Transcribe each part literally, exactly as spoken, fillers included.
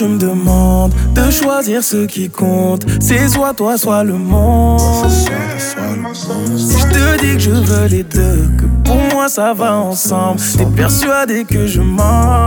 me demandes de choisir ce qui compte, c'est soit toi, soit le monde. Si je te dis que je veux les deux, que pour moi ça va ensemble, t'es persuadé que je mens.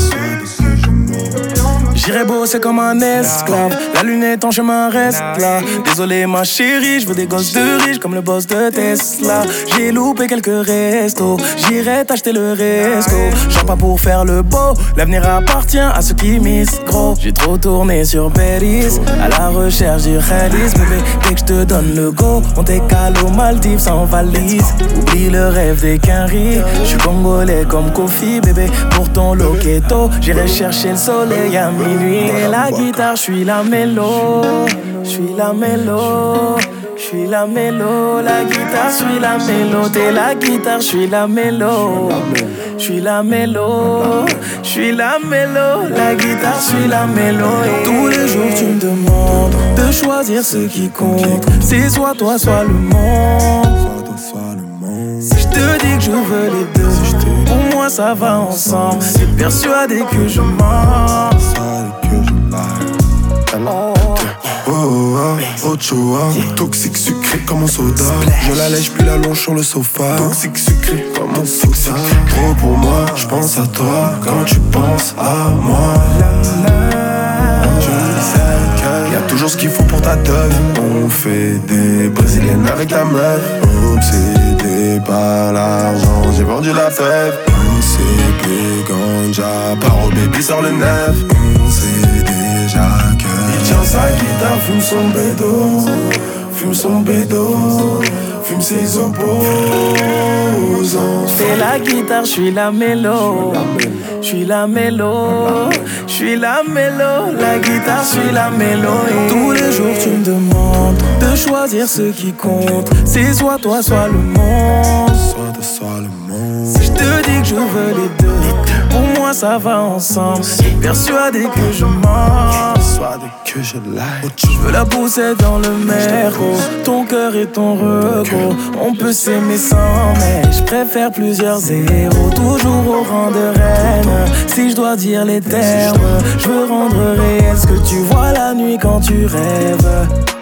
J'irai bosser comme un esclave, la lune est en chemin, reste là. Désolé ma chérie, je veux des gosses de riches comme le boss de Tesla. J'ai loupé quelques restos, j'irai t'acheter le resto. Genre pas pour faire le beau, l'avenir appartient à ceux qui misent gros. J'ai trop tourné sur Paris, à la recherche du réalisme. Bébé, dès que je te donne le go, on t'écale aux Maldives sans valise. Oublie le rêve des quinries, je suis congolais comme Kofi. Bébé, pour ton loqueto, j'irai chercher le soleil à minuit. Et la guitare, je suis la mélo, je suis la mélo, je suis la mélo. La guitare, je suis la mélo. T'es la guitare, je suis la mélo, je suis la mélo, je suis la mélo. La guitare, je suis la mélo. Et tous les jours tu me demandes de choisir ce qui compte, c'est soit toi, soit le monde. Si je te dis que je veux les deux, pour moi ça va ensemble, t'es persuadé que je mens. Oh, oh, oh, Ochoa, toxique sucré comme un soda. Je la lèche puis la longe sur le sofa. Toxique sucré comme un soda. Trop pour moi, je pense à toi quand tu penses à moi. Je sais qu'il y a toujours ce qu'il faut pour ta teuf. On fait des brésiliennes avec ta meuf. Obsédé par l'argent, j'ai vendu la fève. On sait que ganja, paro baby sort le neuf. On sait déjà que il tient sa guitare, fume son bédo, fume son bédo, fume ses opposants. C'est la guitare, je suis la mélo, je suis la mélo, je suis la mélo. La guitare, je suis la mélo. Et tous les jours tu me demandes de choisir ce qui compte, c'est soit toi, soit le monde. Soit toi, soit le monde. Si je te dis que je veux les deux, pour moi ça va ensemble, t'es persuadé que je mens. Persuadé que je l'aime. Je veux la pousser dans le merco, ton cœur et ton recours. On peut s'aimer sans, mais je préfère plusieurs zéros. Toujours au rang de reine, si je dois dire les termes, je veux rendre réel ce que tu vois la nuit quand tu rêves.